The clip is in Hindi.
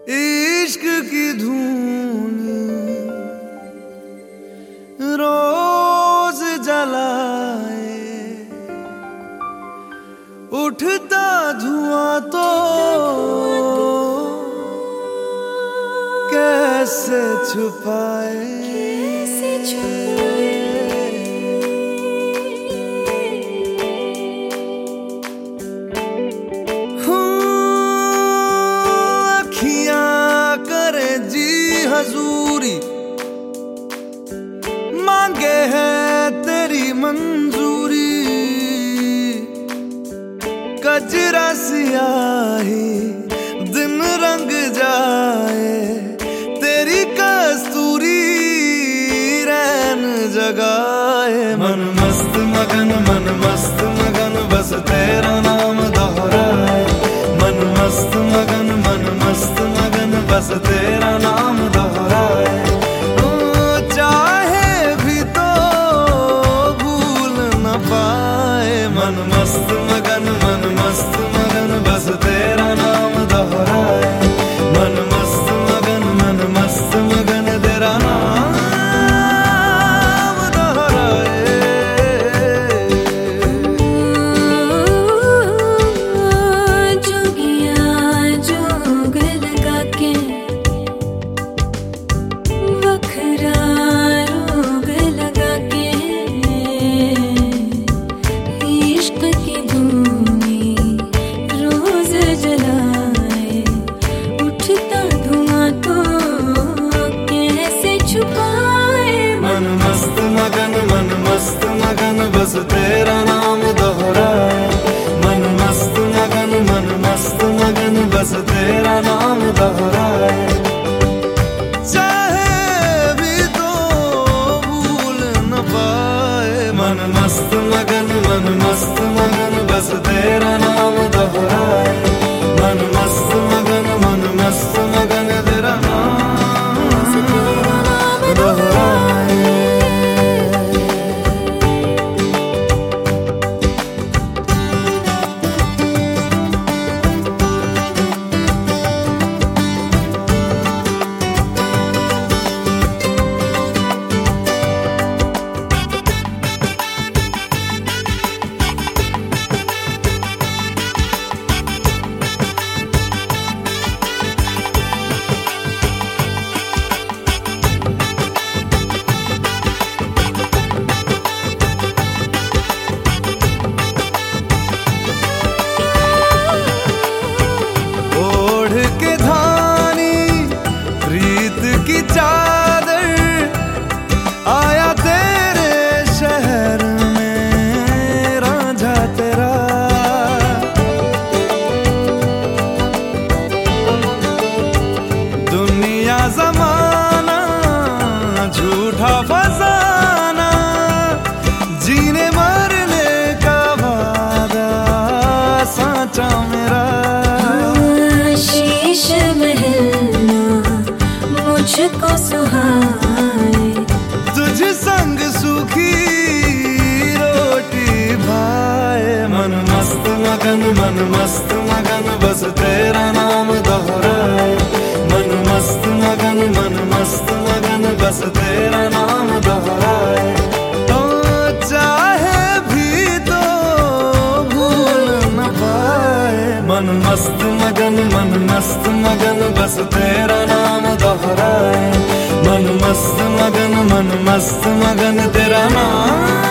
इश्क की धून रोज जलाए, उठता धुआं तो कैसे छुपाए। हजूरी मांगे है तेरी मंजूरी, कजरा सियाही दिन रंग जाए, तेरी कस्तूरी रैन जगाए। मन मस्त मगन बस तेरा नाम दोहराए। मन मस्त मगन बस तेरा नाम दोहराए। चाहे भी तो भूल न पाए। मन मस्त मगन बस तेरा नाम दोहराए। मन मस्त मगन तेरा नाम दोहराए। जोगिया जोग लगा के वखरा रोग लगा के, इश्क की धूनी रोज जलाए, उठता धुआं तो कैसे छुपाए। मन मस्त मगन बस तेरा नाम दोहराए। मन मस्त मगन बस तेरा नाम दोहराए। चाहे भी तो भूल न पाए। मन मस्त मगन बस तेरा नाम दोहराए। मन मस्त मगन तेरा नाम दोहराए। की चादर आया तेरे शहर में रांझा तेरा। दुनिया जमाना झूठा फसाना, जीने मरने का वादा साचा मेरा। शीश महलना मुझको सुहाए, तुझ संग सूखी रोटी भाए। मन मस्त मगन बस तेरा नाम दोहराए। मन मस्त मगन बस तेरा नाम दोहराए। तो चाहे भी तो भूल न पाए। मन मस्त मगन बस तेरा नाम दोहराए। मन मस्त मगन तेरा नाम